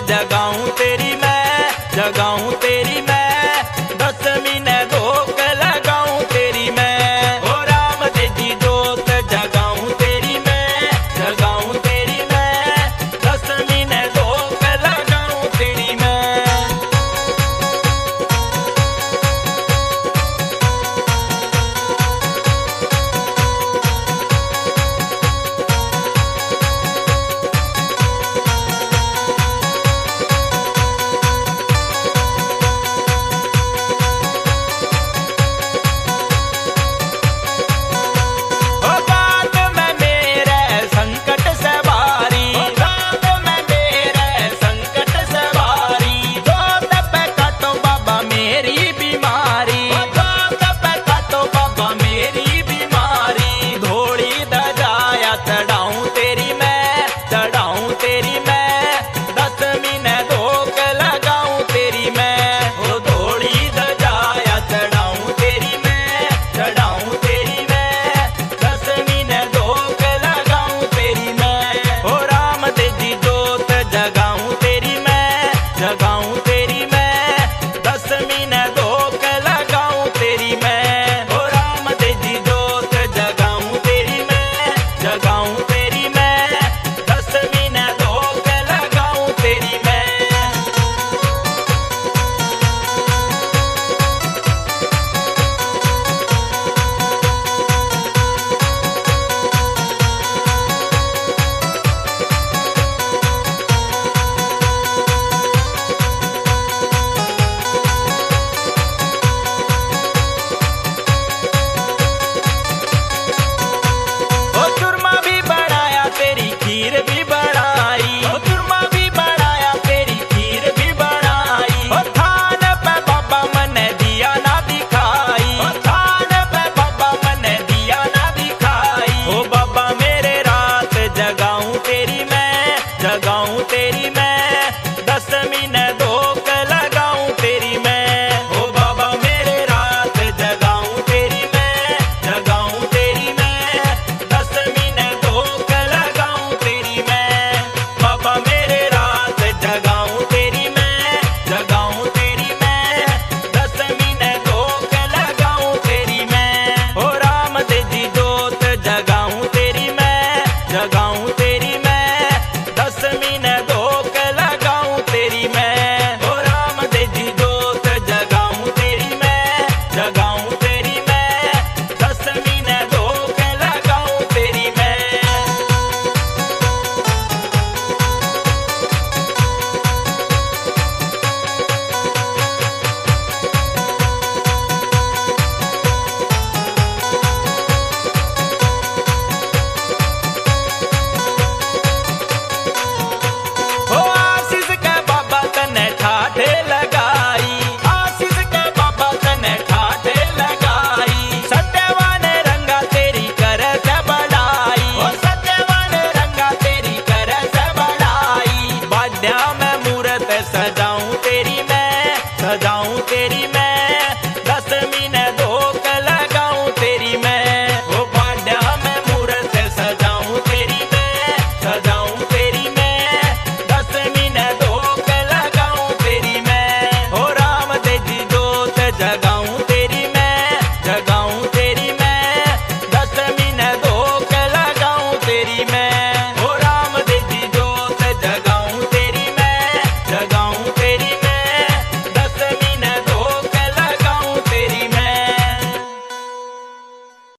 जगाऊं तेरी मैं, जगाऊं तेरी मैं, 10 महीने धोख लगाऊं तेरी मैं। ओ राम तेजी जोत जगाऊं तेरी मैं, जगाऊं तेरी मैं, 10 महीने धोख लगाऊं तेरी मैं। जगाऊं तेरी मैं, 10 महीने धोख लगाऊं तेरी मैं। ओ राम तेजी जोत जगाऊं तेरी मैं, जगाऊं तेरी मैं, 10 महीने धोख लगाऊं तेरी मैं। खीर भी बनाई, ओ चूरमा भी बनाया, तेरी खीर भी बनाई। ओ थान पे बाबा मने दिया ना दिखाई, ओ थान पे बाबा मने दिया ना दिखाई। ओ बाबा मेरे रात जगाऊं तेरी मैं, जगाऊं तेरी मैं, 10 महीने धोख लगाऊं तेरी मैं। ओ बाबा मेरे रात जगाऊं तेरी मैं, जगाऊं तेरी मैं, 10 महीने धोख लगाऊं तेरी मैं। बाबा मेरे रात जगाऊं तेरी मैं, जगाऊं तेरी मैं, 10 महीने धोख लगाऊं तेरी मैं। ओ राम तेजी जोत जगाऊं तेरी मैं, जगाऊं तेरी